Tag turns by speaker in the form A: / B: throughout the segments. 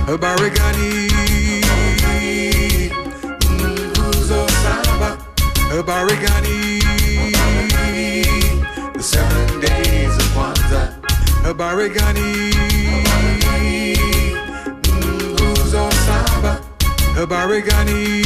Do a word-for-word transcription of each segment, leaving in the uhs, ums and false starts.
A: Habarigani, Nguzo Saba, Habarigani, the seven days of Kwanzaa. Habarigani, Nguzo Saba, Habarigani,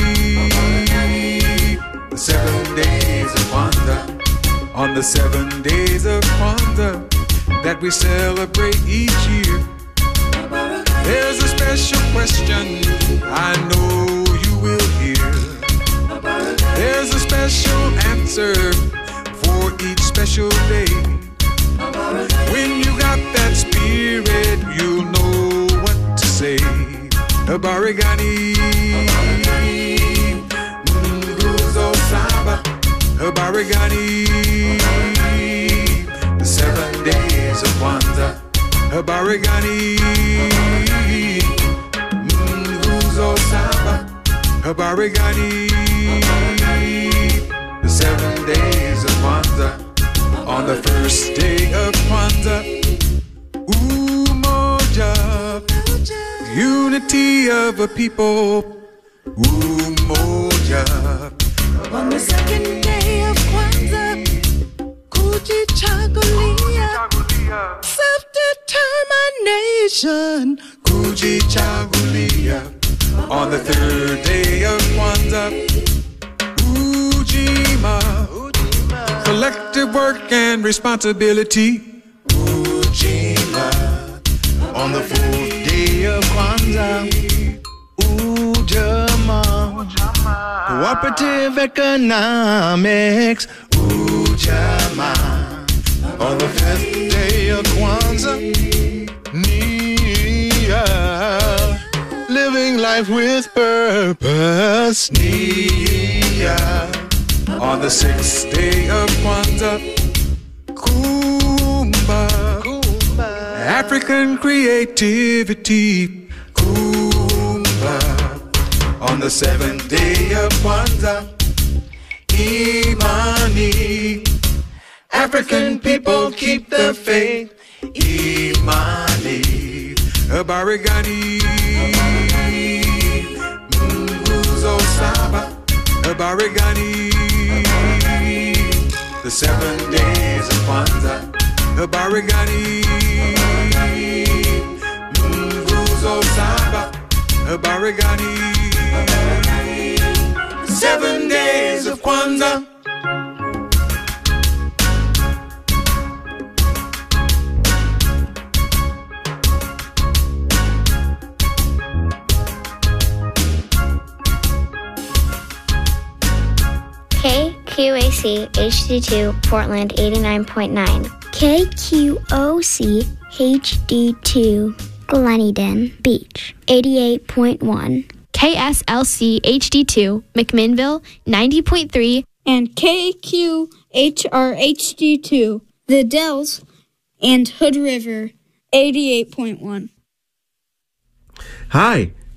A: the seven days of Kwanzaa. On the seven days of Kwanzaa that we celebrate each year, there's a special question I know you will hear. There's a special answer for each special day. When you got that spirit, you'll know what to say. Habarigani, Nguzo Saba, Habarigani, the seven days of Kwanzaa. Habarigani, Nguzo Saba, Habarigani, the seven days of Kwanzaa. On the first day of Kwanzaa, Umoja, unity of a people, Umoja.
B: On the second day of Kwanzaa, Kujichagulia, self-determination,
A: Kujichagulia. On the third day of Kwanzaa, Ujima, collective work and responsibility, Ujima. On the fourth day of Kwanzaa, Ujamaa, cooperative economics, Ujamaa. On the fifth day of Kwanzaa, Nia, living life with purpose, Nia. On the sixth day of Kwanzaa, Kumba, African creativity, Kumba. On the seventh day of Kwanzaa, Imani, African people keep the faith, Imani. Habarigani, Nguzo Saba, Habarigani, the seven days of Kwanzaa. Habarigani, Nguzo Saba, Habarigani, seven days of Kwanzaa.
C: K Q A C H D two Portland eighty-nine point nine. K Q O C H D two Gleneden Beach eighty-eight point one.
D: K S L C H D two McMinnville ninety point three.
E: And K Q H R H D two The Dells and Hood River eighty-eight point one.
F: Hi,